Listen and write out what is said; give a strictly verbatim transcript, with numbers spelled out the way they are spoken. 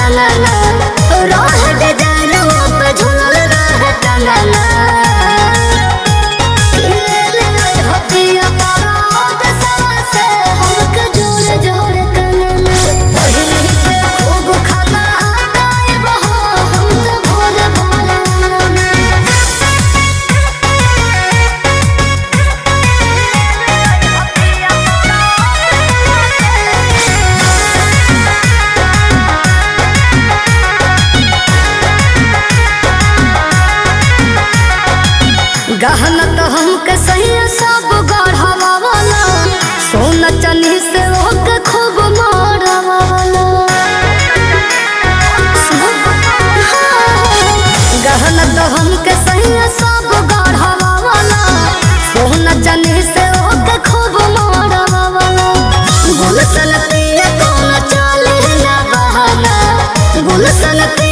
कंगना रोह दे जानवा पे झूल रहे कंगना ले ले हथिया पारोद से हमके जोड़ जोड़ कंगना पहले पे खूब खाना आए बहो हम तो भोर भोर गहना तो हमके सही सब गढ़वा वाला सोना चनी से होके खूब मारवा वाला गहना तो हमके सही सब गढ़वा वाला सोना चनी से होके खूब मारवा वाला गुलशन पिया कौन चले ना बहाना गुलशन